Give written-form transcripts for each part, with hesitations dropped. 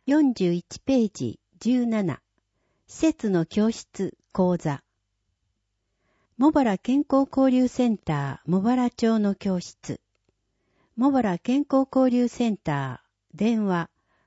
41ページ17。施設の教室講座。茂原健康交流センター茂原町の教室。茂原健康交流センター電話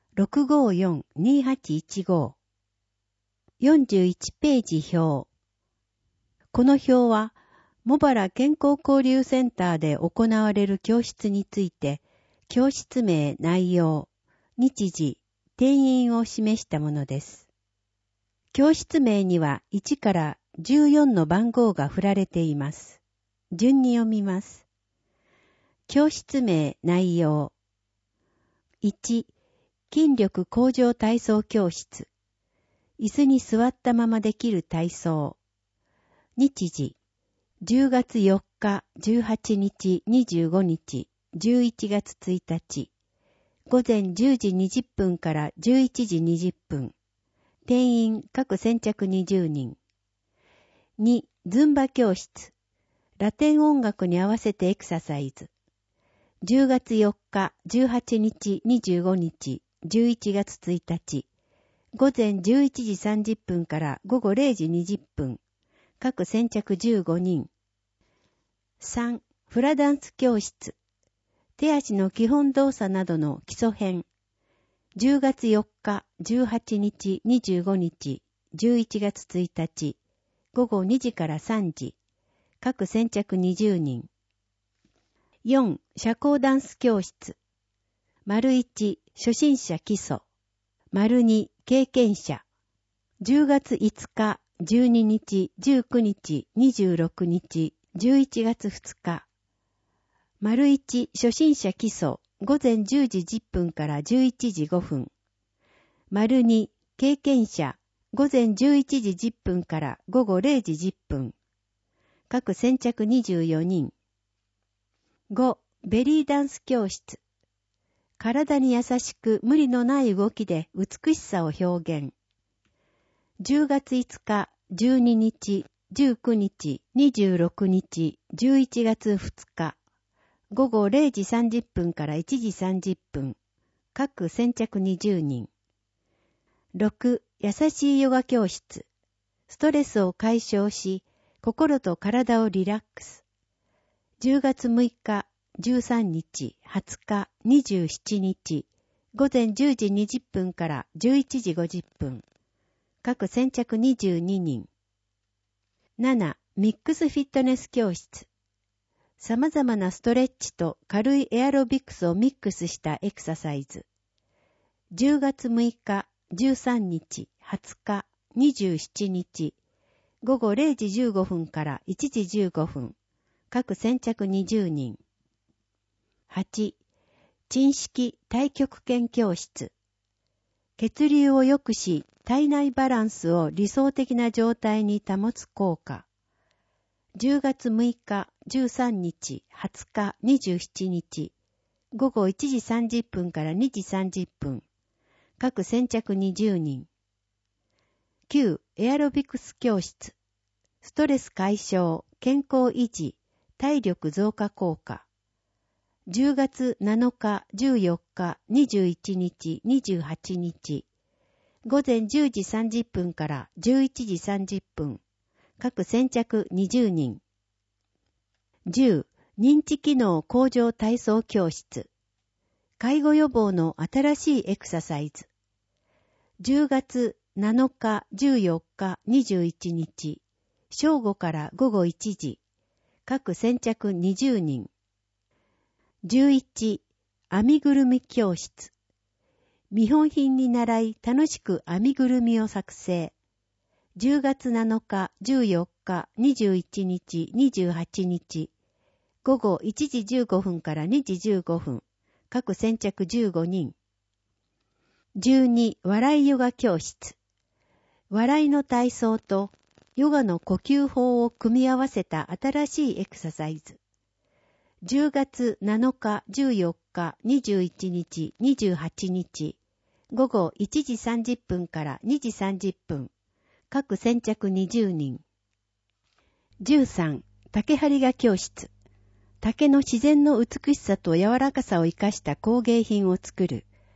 654-2815。41ページ表。この表は茂原健康交流センターで行われる教室について、教室名、内容、日時、定員を示したものです。教室名には1から14の番号が振られています。順に読みます。教室名、内容。1、筋力向上体操教室。椅子に座ったままできる体操。日時、10月4日、18日、25日、11月1日。午前10時20分から11時20分。定員各先着20人。2、ズンバ教室。ラテン音楽に合わせてエクササイズ。10月4日、18日、25日、11月1日。午前11時30分から午後0時20分。各先着15人。3、フラダンス教室。手足の基本動作などの基礎編。10月4日、18日、25日、11月1日、午後2時から3時。各先着20人。4、社交ダンス教室。1、初心者基礎。2、経験者。10月5日、12日、19日、26日、11月2日。1、初心者基礎、午前10時10分から11時5分。2、経験者、午前11時10分から午後0時10分。各先着24人。5、ベリーダンス教室。体に優しく無理のない動きで美しさを表現。10月5日、12日、19日、26日、11月2日。午後0時30分から1時30分。各先着20人。6、優しいヨガ教室。ストレスを解消し、心と体をリラックス。10月6日、13日、20日、27日。午前10時20分から11時50分。各先着22人。7、ミックスフィットネス教室。様々なストレッチと軽いエアロビクスをミックスしたエクササイズ。10月6日、13日、20日、27日。午後0時15分から1時15分。各先着20人。8、鎮式太極拳教室。血流を良くし、体内バランスを理想的な状態に保つ効果。10月6日、13日、20日、27日。午後1時30分から2時30分。各先着20人。9、エアロビクス教室。ストレス解消、健康維持、体力増加効果。10月7日、14日、21日、28日。午前10時30分から11時30分。各先着20人。10、認知機能向上体操教室。介護予防の新しいエクササイズ。10月7日、14日、21日。正午から午後1時。各先着20人。11、編みぐるみ教室。見本品に習い楽しく編みぐるみを作成。10月7日、14日、21日、28日。午後1時15分から2時15分。各先着15人。12、笑いヨガ教室。笑いの体操とヨガの呼吸法を組み合わせた新しいエクササイズ。10月7日、14日、21日、28日。午後1時30分から2時30分。各先着20人。13、竹張画教室。竹の自然の美しさと柔らかさを生かした工芸品を作る。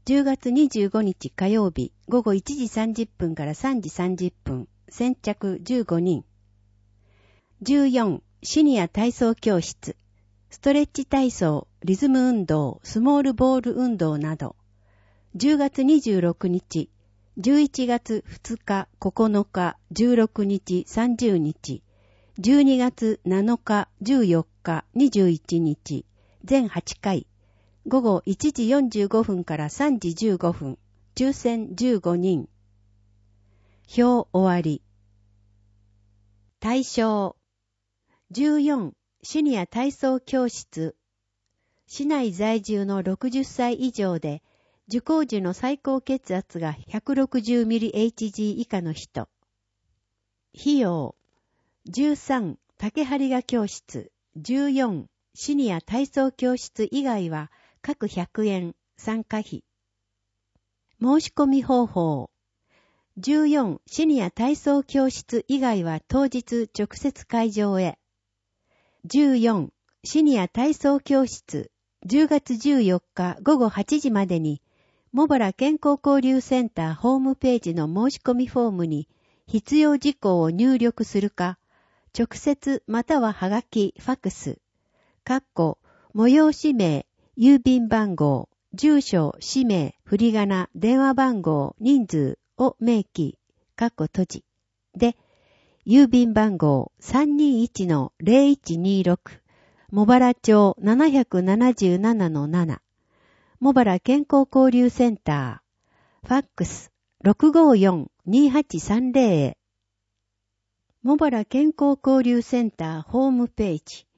10月25日火曜日午後1時30分から3時30分、先着15人。14、シニア体操教室、ストレッチ体操、リズム運動、スモールボール運動など。10月26日、11月2日、9日、16日、30日、12月7日、14日、21日、全8回、午後1時45分から3時15分、抽選15人。表終わり。対象。14、シニア体操教室。市内在住の60歳以上で、受講時の最高血圧が 160mHg 以下の人。費用。13、竹張画教室。14、シニア体操教室以外は各100円参加費。申し込み方法。14、シニア体操教室以外は当日直接会場へ。14、シニア体操教室、10月14日午後8時までに、茂原健康交流センターホームページの申し込みフォームに必要事項を入力するか、直接またははがき、ファクス、催し名、郵便番号、住所、氏名、振り仮名、電話番号、人数を明記、閉じ。で、郵便番号 321-0126 茂原町 777-7 茂原健康交流センターファックス 654-2830 へ。茂原健康交流センターホームページ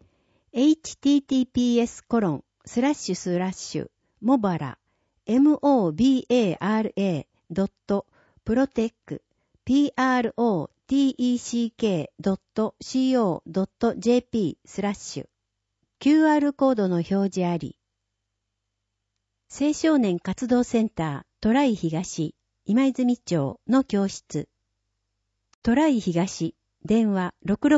https:// 茂原 mobara.protec.co.jp/ QR コードの表示あり。青少年活動センタートライ東今泉町の教室。トライ東電話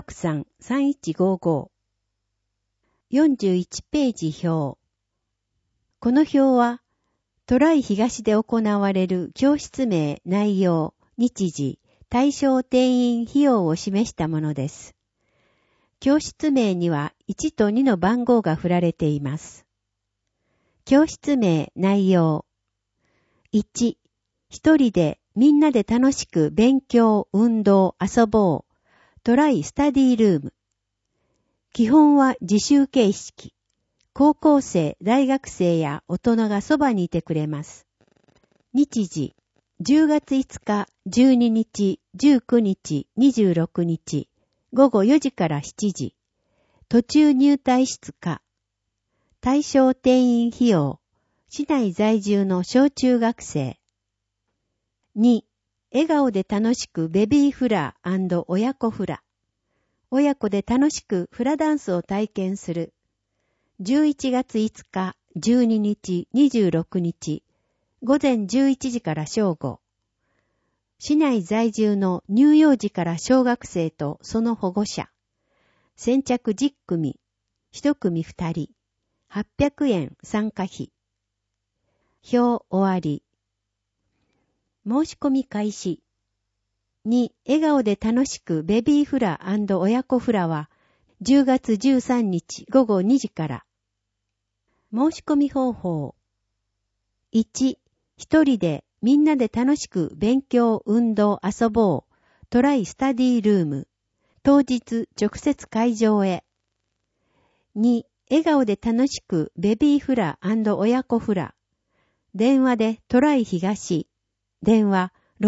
663-3155。41ページ表。この表はトライ東で行われる教室名、内容、日時、対象定員費用を示したものです。教室名には1と2の番号が振られています。教室名、内容。1、一人でみんなで楽しく勉強、運動、遊ぼう。トライスタディルーム。基本は自習形式。高校生、大学生や大人がそばにいてくれます。日時、10月5日、12日、19日、26日、午後4時から7時。途中入退室か。対象定員費用。市内在住の小中学生。2、笑顔で楽しくベビーフラー&親子フラ。親子で楽しくフラダンスを体験する。11月5日、12日、26日、午前11時から正午。市内在住の乳幼児から小学生とその保護者。先着10組、1組2人、800円参加費。表終わり。申し込み開始。2、笑顔で楽しくベビーフラー&親子フラは10月13日午後2時から。申し込み方法。1、一人でみんなで楽しく勉強、運動、遊ぼう。トライスタディルーム。当日直接会場へ。2、笑顔で楽しくベビーフラー&親子フラ。電話でトライ東。電話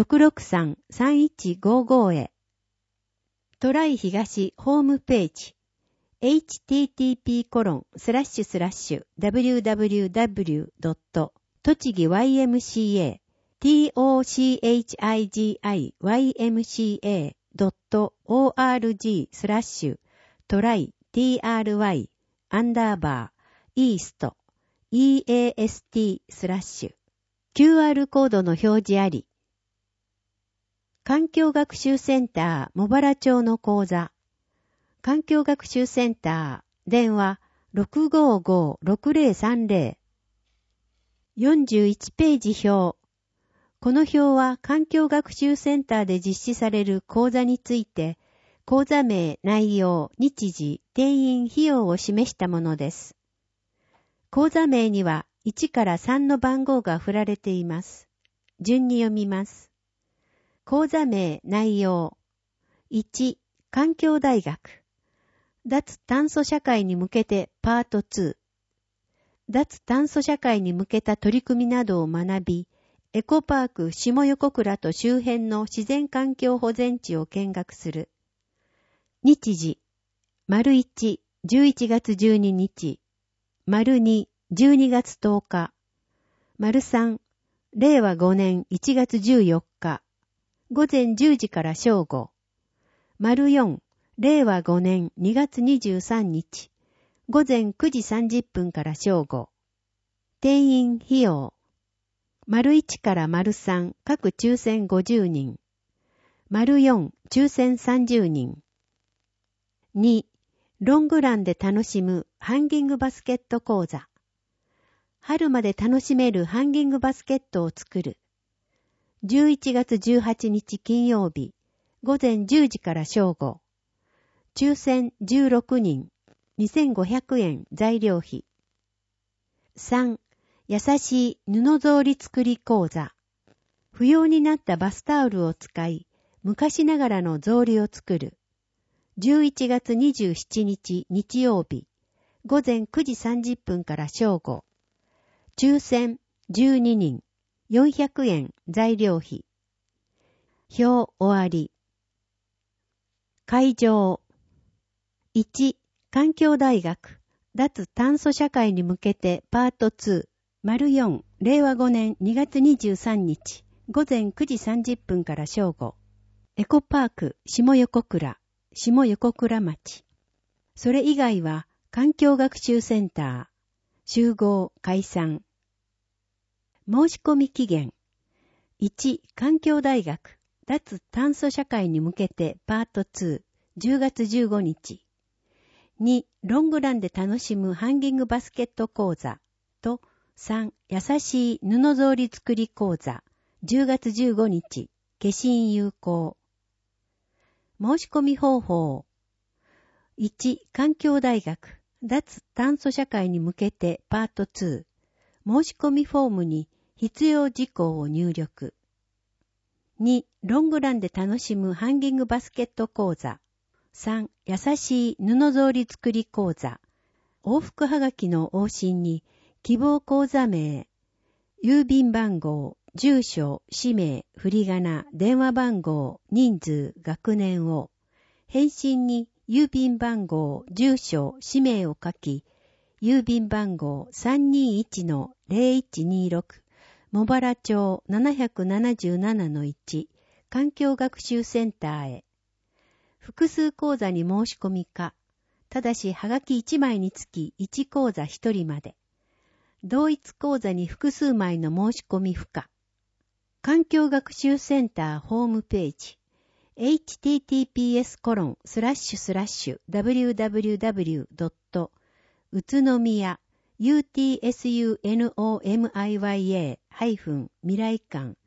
663-3155 へ。トライ東ホームページ。http://www.tochigiymca.org/try-east/QR コードの表示あり。環境学習センター茂原町の講座。環境学習センター電話 655-6030 41ページ表。この表は環境学習センターで実施される講座について、講座名、内容、日時、定員、費用を示したものです。講座名には1から3の番号が振られています。順に読みます。講座名、内容。1、環境大学。脱炭素社会に向けてパート2。脱炭素社会に向けた取り組みなどを学び、エコパーク下横倉と周辺の自然環境保全地を見学する。日時、1、11月12日、2、12月10日、3、令和5年1月14日、午前10時から正午、4、令和5年2月23日、午前9時30分から正午。定員費用。1から3、各抽選50人。4、抽選30人。2、ロングランで楽しむハンギングバスケット講座。春まで楽しめるハンギングバスケットを作る。11月18日金曜日、午前10時から正午。抽選16人、2500円材料費。3、優しい布草履作り講座。不要になったバスタオルを使い、昔ながらの草履を作る。11月27日日曜日、午前9時30分から正午。抽選12人、400円材料費。表終わり。会場。1、環境大学、脱炭素社会に向けてパート2、4、令和5年2月23日、午前9時30分から正午。エコパーク、下横倉町。それ以外は、環境学習センター、集合、解散。申し込み期限。1、環境大学、脱炭素社会に向けてパート2、10月15日。2、ロングランで楽しむハンギングバスケット講座と3、優しい布草履作り講座10月15日、消印有効。申し込み方法。1、環境大学脱炭素社会に向けてパート2、申し込みフォームに必要事項を入力。2、ロングランで楽しむハンギングバスケット講座3、優しい布草履作り講座。往復はがきの往診に、希望講座名、郵便番号、住所、氏名、振り仮名、電話番号、人数、学年を、返信に郵便番号、住所、氏名を書き、郵便番号 321-0126、茂原町 777-1、環境学習センターへ。複数講座に申し込みか、ただしはがき1枚につき1講座1人まで。同一講座に複数枚の申し込み不可。環境学習センターホームページ。https://www. 宇都宮 utsunomiya-未来館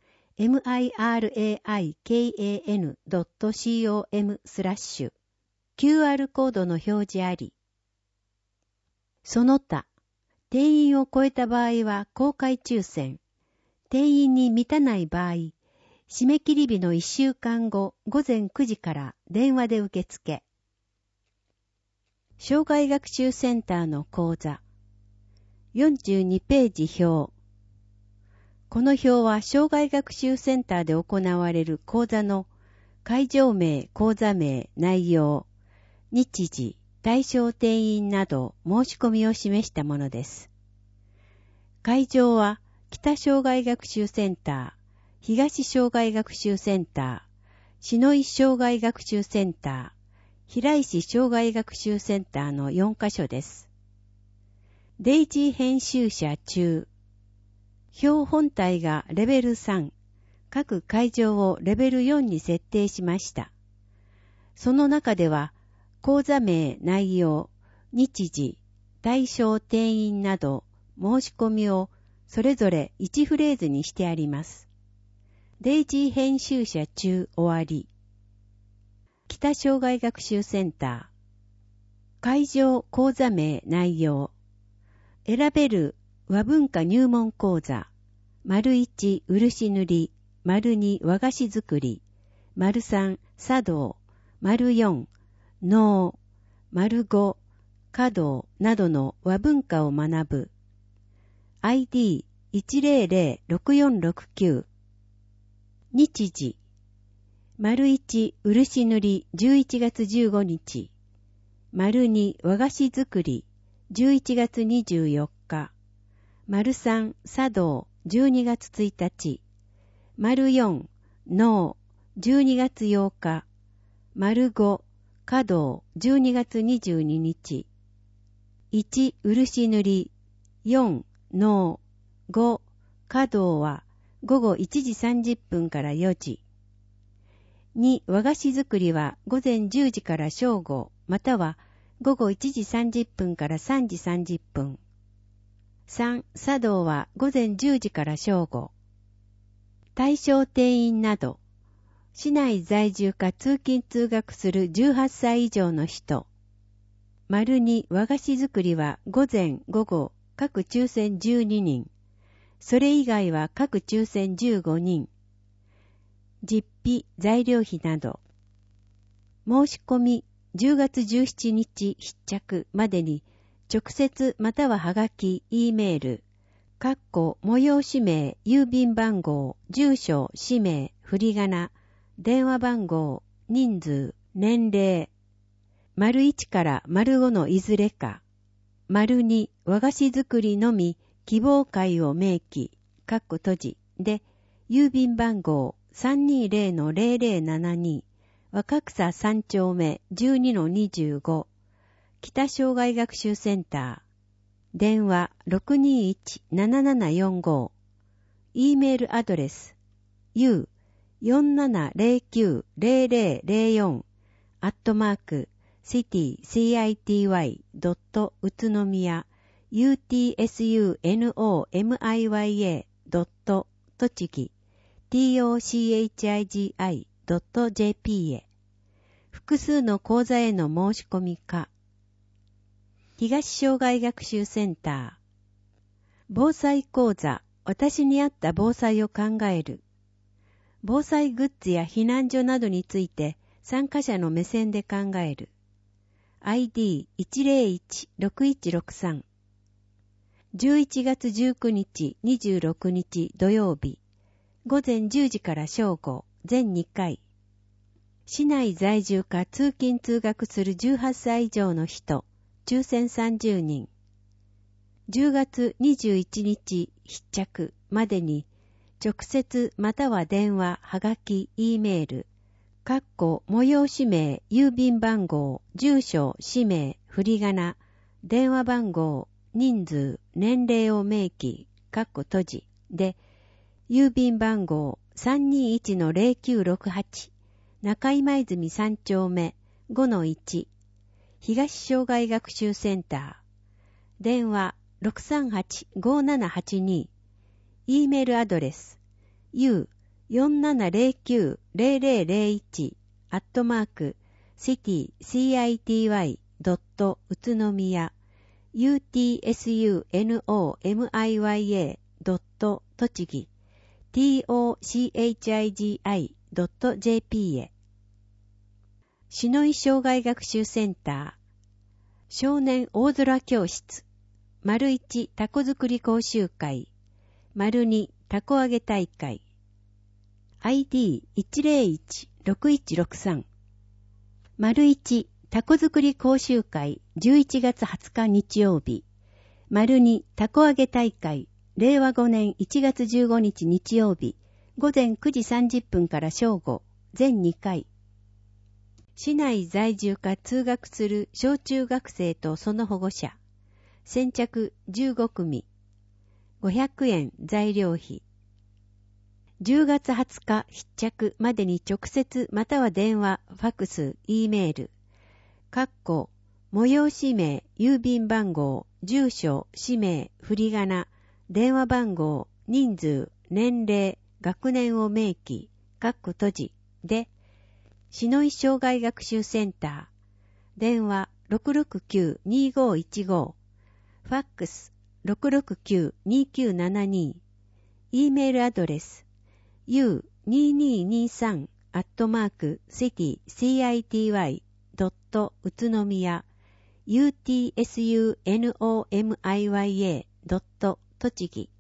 miraikan.com/ QR コードの表示あり。その他、定員を超えた場合は公開抽選。定員に満たない場合、締め切り日の1週間後午前9時から電話で受付。障害学習センターの講座。42ページ表。この表は障害学習センターで行われる講座の会場名、講座名、内容、日時、対象定員など申し込みを示したものです。会場は北障害学習センター、東障害学習センター、篠井障害学習センター、平石障害学習センターの4カ所です。デイジー編集者中。表本体がレベル3、各会場をレベル4に設定しました。その中では、講座名、内容、日時、対象定員など申し込みをそれぞれ1フレーズにしてあります。デイジー編集者中終わり。北障害学習センター。会場講座名内容。選べる和文化入門講座。1漆塗り。2和菓子作り。3茶道。4能。5華道などの和文化を学ぶ。ID1006469 日時1漆塗り11月15日2和菓子作り11月24日3茶道12月1日4能12月8日5華道12月22日1漆塗り4能5華道は午後1時30分から4時。2和菓子作りは午前10時から正午または午後1時30分から3時30分。3茶道は午前10時から正午。対象定員など市内在住か通勤通学する18歳以上の人。2和菓子作りは午前午後各抽選12人。それ以外は各抽選15人。実費、材料費など。申し込み10月17日必着までに直接またははがき、E メール、催し名、郵便番号、住所、氏名、振り仮名、電話番号、人数、年齢、1から5のいずれか、2和菓子作りのみ希望会を明記、閉じで、郵便番号 320-0072 若草3丁目 12-25 北障害学習センター電話 621-7745 E メールアドレス u47090004 @city.city. 宇都宮 utsunomiya. 栃木 tochigi.jp へ複数の講座への申し込みか東障害学習センター防災講座私に合った防災を考える防災グッズや避難所などについて参加者の目線で考える ID1016163 11月19日26日土曜日午前10時から正午全2回市内在住か通勤通学する18歳以上の人抽選30人10月21日必着までに直接または電話はがき E メール催し名郵便番号住所氏名振り仮名電話番号人数、年齢を明記、閉じで、郵便番号 321-0968 中井舞住3丁目 5-1 東障害学習センター電話 638-5782 E メールアドレス u4709-0001 city.city. 宇都宮utsunomiya. 栃木 tochigi.jp へ篠井障害学習センター少年大空教室 1タコ作り講習会 2タコ揚げ大会 ID1016163 1タコ作り講習会11月20日日曜日。2タコ揚げ大会令和5年1月15日日曜日。午前9時30分から正午。全2回。市内在住か通学する小中学生とその保護者。先着15組。500円材料費。10月20日必着までに直接または電話、ファクス、E メール。催し名、郵便番号、住所、氏名、振り仮名、 電話番号、人数、年齢、学年を明記、括弧閉じで、篠井障害学習センター、電話 669-2515、ファックス 669-2972、E メールアドレス u2223@city.city. 宇都宮 utsunomiya. 栃木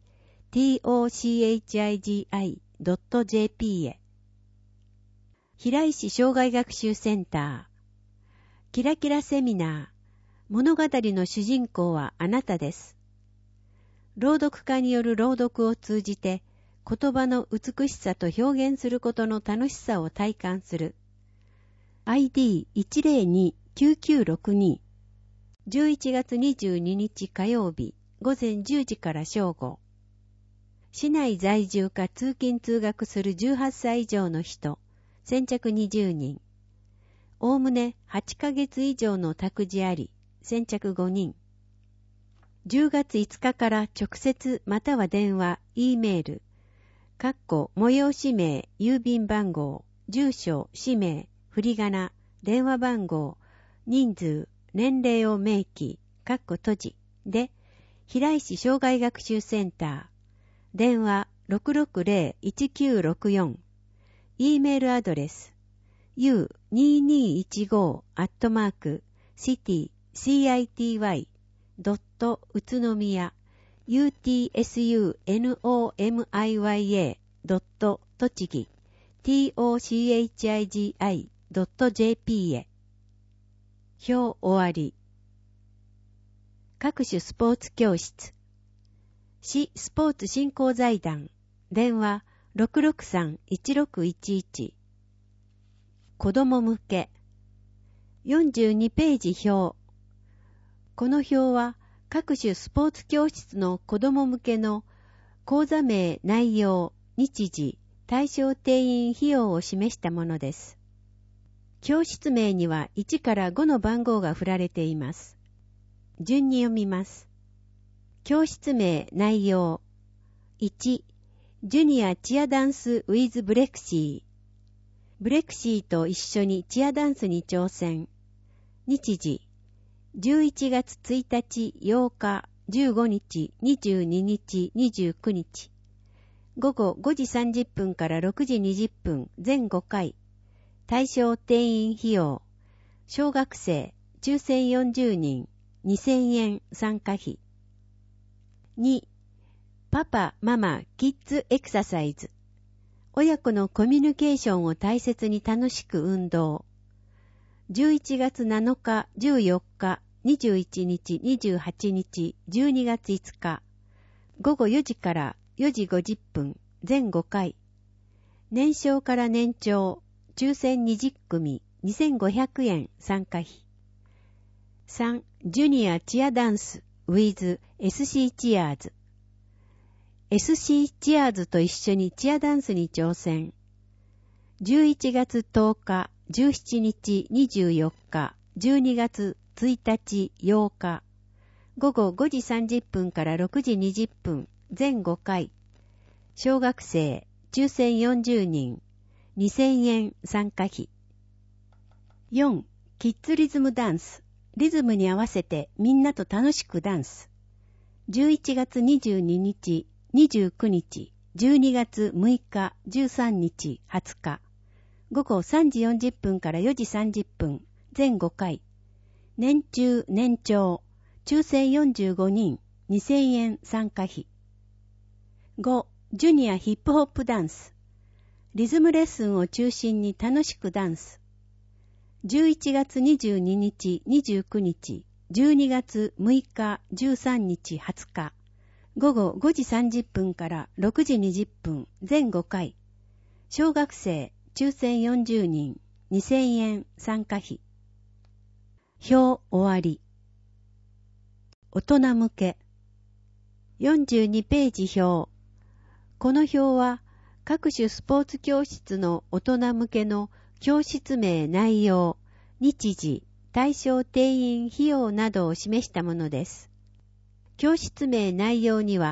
tochigi.jp へ。平石障害学習センター、キラキラセミナー、物語の主人公はあなたです。朗読家による朗読を通じて、言葉の美しさと表現することの楽しさを体感する。ID102-9962。11月22日火曜日、午前10時から正午。市内在住か通勤通学する18歳以上の人、先着20人。おおむね8ヶ月以上の託児あり、先着5人。10月5日から直接または電話、E メール、催し名、郵便番号、住所、氏名、振り仮名、電話番号、人数、年齢を明記、閉じで、平石障害学習センター、電話 660-1964、E メールアドレス u2215@city.city. 宇都宮 utsunomiya. 栃木 tochigi.jp へ。表終わり。各種スポーツ教室。市スポーツ振興財団。電話 663-1611。子供向け。42ページ表。この表は各種スポーツ教室の子供向けの講座名、内容、日時、対象定員費用を示したものです。教室名には1から5の番号が振られています。順に読みます。教室名、内容。1、ジュニアチアダンスウィズブレクシー。ブレクシーと一緒にチアダンスに挑戦。日時、11月1日、8日、15日、22日、29日。午後5時30分から6時20分、全5回。対象定員費用。小学生、抽選40人、2000円参加費。2、パパ、ママ、キッズエクササイズ。親子のコミュニケーションを大切に楽しく運動。11月7日、14日、21日、28日、12月5日。午後4時から4時50分、全5回。年少から年長、抽選20組、2500円参加費。3、ジュニアチアダンス with SC チアーズ。SC チアーズと一緒にチアダンスに挑戦。11月10日、17日、24日、12月1日、8日。午後5時30分から6時20分、全5回。小学生、抽選40人、2000円参加費。4、キッズリズムダンス。リズムに合わせてみんなと楽しくダンス。11月22日、29日、12月6日、13日、20日。午後3時40分から4時30分、全5回。年中、年長、抽選45人、2000円参加費。5、ジュニアヒップホップダンス。リズムレッスンを中心に楽しくダンス。11月22日、29日、12月6日、13日、20日。午後5時30分から6時20分、全5回。小学生、抽選40人、2000円参加費。表終わり。大人向け。42ページ表。この表は各種スポーツ教室の大人向けの教室名、内容、日時、対象定員費用などを示したものです。教室名、内容には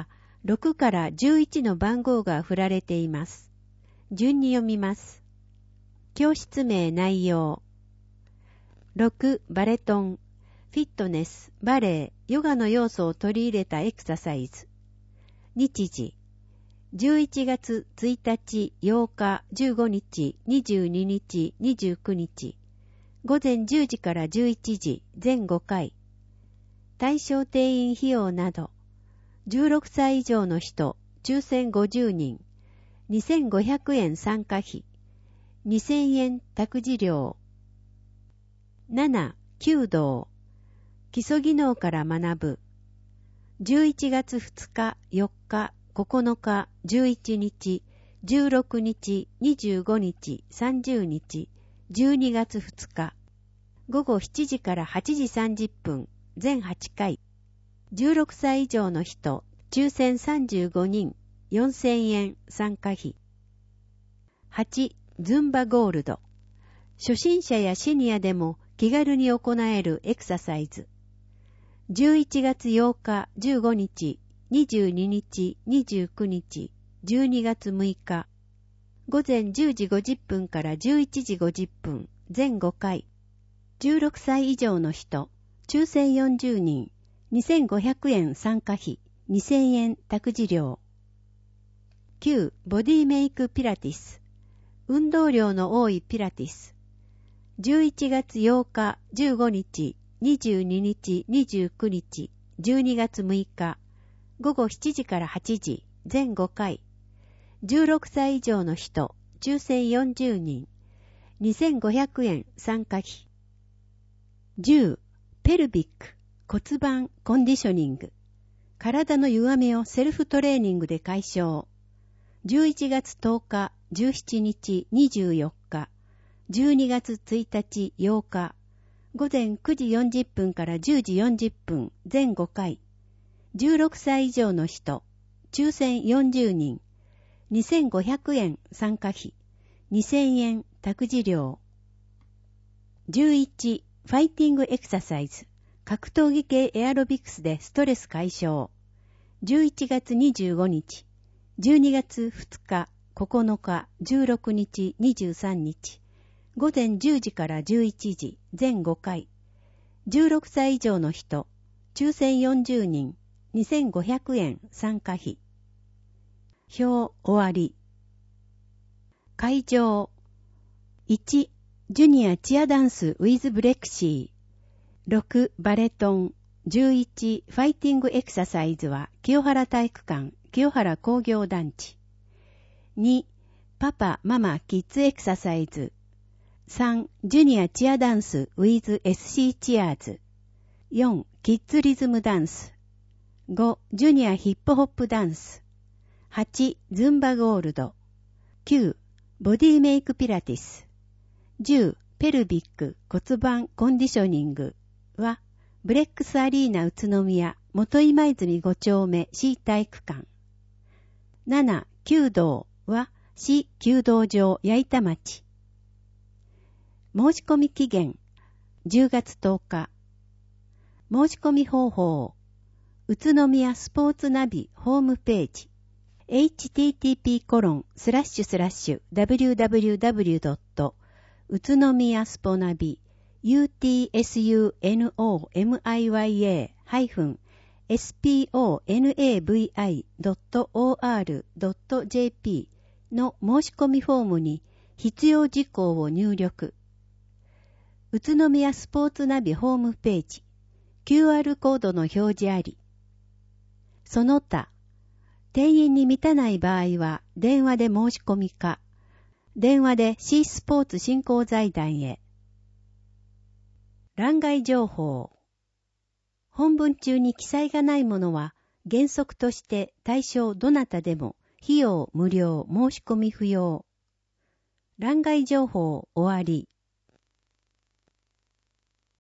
6から11の番号が振られています。順に読みます。教室名内容。6、バレトン、フィットネス、バレエ、ヨガの要素を取り入れたエクササイズ。日時。11月1日、8日、15日、22日、29日。午前10時から11時、全5回。対象定員費用など。16歳以上の人、抽選50人。2500円参加費。2000円託児料。7、弓道。基礎技能から学ぶ。11月2日、4日、9日、11日、16日、25日、30日、12月2日。午後7時から8時30分、全8回。16歳以上の人、抽選35人、4000円参加費。8、ズンバゴールド。初心者やシニアでも気軽に行えるエクササイズ。11月8日、15日、22日、29日、12月6日。午前10時50分から11時50分、全5回。16歳以上の人、抽選40人、2500円参加費、2000円託児料。9、ボディメイクピラティス。運動量の多いピラティス。11月8日、15日、22日、29日、12月6日。午後7時から8時、全5回。16歳以上の人、抽選40人、2500円参加費。10、ペルビック、骨盤コンディショニング。体の歪みをセルフトレーニングで解消。11月10日、17日、24日、12月1日、8日、午前9時40分から10時40分、全5回。16歳以上の人、抽選40人、2500円参加費、2000円託児料。11、ファイティングエクササイズ。格闘技系エアロビクスでストレス解消。11月25日、12月2日、9日、16日、23日。午前10時から11時、全5回。16歳以上の人、抽選40人、2500円参加費。表終わり。会場。1、ジュニアチアダンスウィズブレクシー。6、バレトン。11、ファイティングエクササイズは清原体育館、清原工業団地。2、パパ、ママ、キッズエクササイズ。3、ジュニアチアダンスウィズ SC チアーズ。4、キッズリズムダンス。5、ジュニアヒップホップダンス。8、ズンバゴールド。9、ボディメイクピラティス。10、ペルビック骨盤コンディショニングは、ブレックスアリーナ宇都宮元今泉5丁目市体育館。7、弓道は、市弓道場矢板町。申し込み期限、10月10日。申し込み方法、宇都宮スポーツナビホームページ。http://www. 宇都宮スポナビ utsunomiya-sponavi.or.jp の申し込みフォームに必要事項を入力。宇都宮スポーツナビホームページ QR コードの表示あり。その他、定員に満たない場合は電話で申し込みか、電話で C スポーツ振興財団へ。欄外情報。本文中に記載がないものは原則として対象どなたでも費用無料申し込み不要。欄外情報終わり。